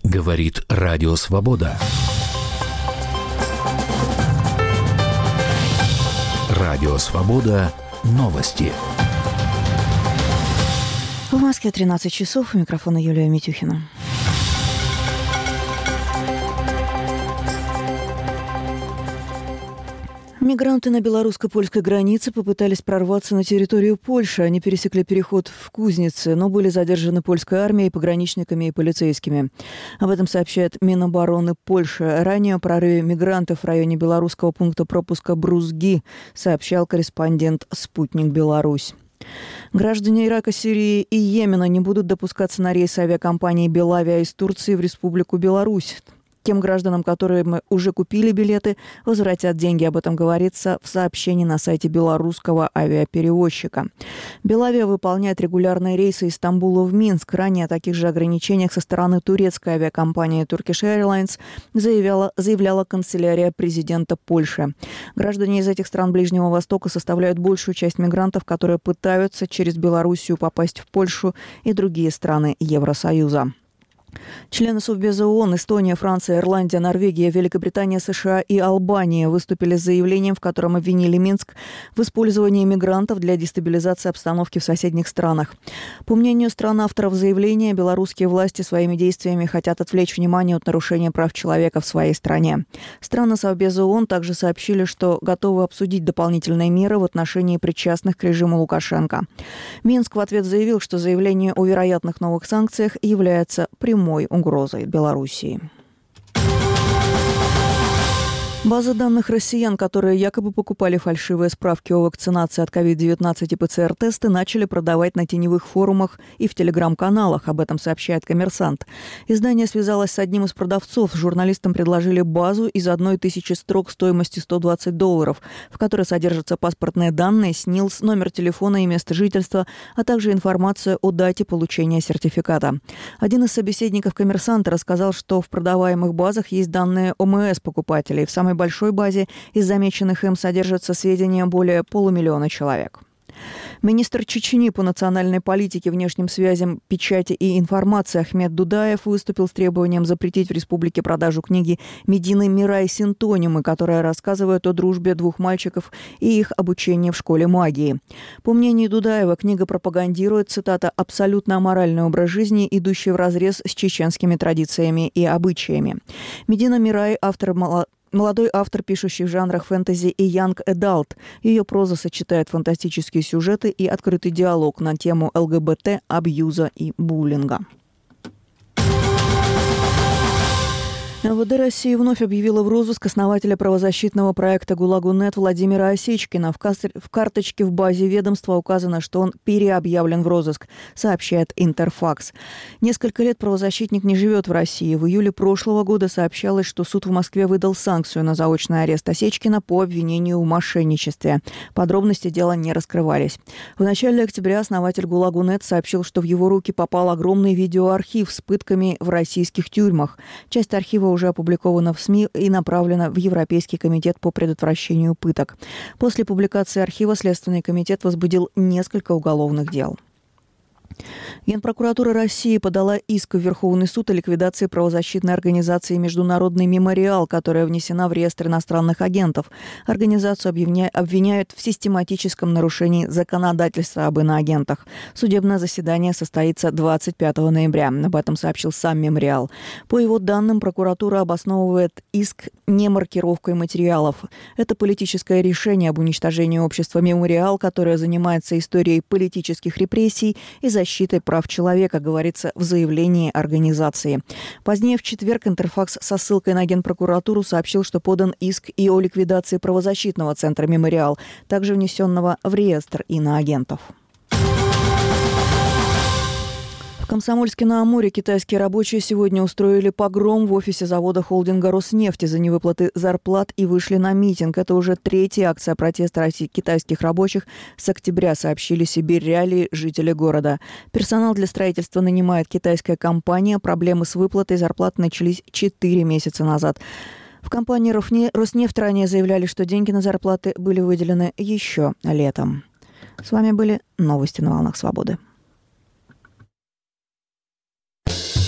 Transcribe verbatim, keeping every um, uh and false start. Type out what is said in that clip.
Говорит Радио Свобода. Радио Свобода. Новости. В Москве тринадцать часов. У микрофона Юлия Митюхина. Мигранты на белорусско-польской границе попытались прорваться на территорию Польши. Они пересекли переход в Кузнице, но были задержаны польской армией, пограничниками и полицейскими. Об этом сообщает Минобороны Польши. Ранее о прорыве мигрантов в районе белорусского пункта пропуска Брузги сообщал корреспондент «Спутник Беларусь». Граждане Ирака, Сирии и Йемена не будут допускаться на рейсы авиакомпании «Белавиа» из Турции в Республику Беларусь. Тем гражданам, которые уже купили билеты, возвратят деньги. Об этом говорится в сообщении на сайте белорусского авиаперевозчика. «Белавиа» выполняет регулярные рейсы из Стамбула в Минск. Ранее о таких же ограничениях со стороны турецкой авиакомпании Turkish Airlines заявляла, заявляла канцелярия президента Польши. Граждане из этих стран Ближнего Востока составляют большую часть мигрантов, которые пытаются через Белоруссию попасть в Польшу и другие страны Евросоюза. Члены Совбеза ООН, Эстония, Франция, Ирландия, Норвегия, Великобритания, США и Албания выступили с заявлением, в котором обвинили Минск в использовании мигрантов для дестабилизации обстановки в соседних странах. По мнению стран-авторов заявления, белорусские власти своими действиями хотят отвлечь внимание от нарушения прав человека в своей стране. Страны Совбеза ООН также сообщили, что готовы обсудить дополнительные меры в отношении причастных к режиму Лукашенко. Минск в ответ заявил, что заявление о вероятных новых санкциях является прямым угрозой Белоруссии. База данных россиян, которые якобы покупали фальшивые справки о вакцинации от ковид девятнадцать и ПЦР-тесты, начали продавать на теневых форумах и в телеграм-каналах. Об этом сообщает «Коммерсант». Издание связалось с одним из продавцов. Журналистам предложили базу из одной тысячи строк стоимостью сто двадцать долларов, в которой содержатся паспортные данные, СНИЛС, номер телефона и место жительства, а также информация о дате получения сертификата. Один из собеседников «Коммерсанта» рассказал, что в продаваемых базах есть данные ОМС покупателей. В самой большой базе из замеченных им содержатся сведения более полумиллиона человек. Министр Чечни по национальной политике, внешним связям, печати и информации Ахмед Дудаев выступил с требованием запретить в республике продажу книги Медины Мирай «Синтонимы», которая рассказывает о дружбе двух мальчиков и их обучении в школе магии. По мнению Дудаева, книга пропагандирует, цитата, «абсолютно аморальный образ жизни, идущий вразрез с чеченскими традициями и обычаями». Медина Мирай – автор мало... Молодой автор, пишущий в жанрах фэнтези и янг эдалт. Ее проза сочетает фантастические сюжеты и открытый диалог на тему ЛГБТ, абьюза и буллинга. МВД России вновь объявила в розыск основателя правозащитного проекта «ГУЛАГу.нет» Владимира Осечкина. В, кас... в карточке в базе ведомства указано, что он переобъявлен в розыск, сообщает Интерфакс. Несколько лет правозащитник не живет в России. В июле прошлого года сообщалось, что суд в Москве выдал санкцию на заочный арест Осечкина по обвинению в мошенничестве. Подробности дела не раскрывались. В начале октября основатель «ГУЛАГу.нет» сообщил, что в его руки попал огромный видеоархив с пытками в российских тюрьмах. Часть архива уже опубликовано в СМИ и направлено в Европейский комитет по предотвращению пыток. После публикации архива Следственный комитет возбудил несколько уголовных дел. Генпрокуратура России подала иск в Верховный суд о ликвидации правозащитной организации «Международный мемориал», которая внесена в реестр иностранных агентов. Организацию обвиняют в систематическом нарушении законодательства об иноагентах. Судебное заседание состоится двадцать пятого ноября. Об этом сообщил сам мемориал. По его данным, прокуратура обосновывает иск не маркировкой материалов. Это политическое решение об уничтожении общества «Мемориал», которое занимается историей политических репрессий и защитой прав человека, говорится в заявлении организации. Позднее в четверг Интерфакс со ссылкой на Генпрокуратуру сообщил, что подан иск и о ликвидации правозащитного центра «Мемориал», также внесенного в реестр иноагентов. В Комсомольске-на-Амуре китайские рабочие сегодня устроили погром в офисе завода холдинга «Роснефть» из-за невыплаты зарплат и вышли на митинг. Это уже третья акция протеста китайских рабочих с октября, сообщили «Сибирь Реалии» жители города. Персонал для строительства нанимает китайская компания. Проблемы с выплатой зарплат начались четыре месяца назад. В компании «Роснефть» ранее заявляли, что деньги на зарплаты были выделены еще летом. С вами были новости на «Волнах Свободы».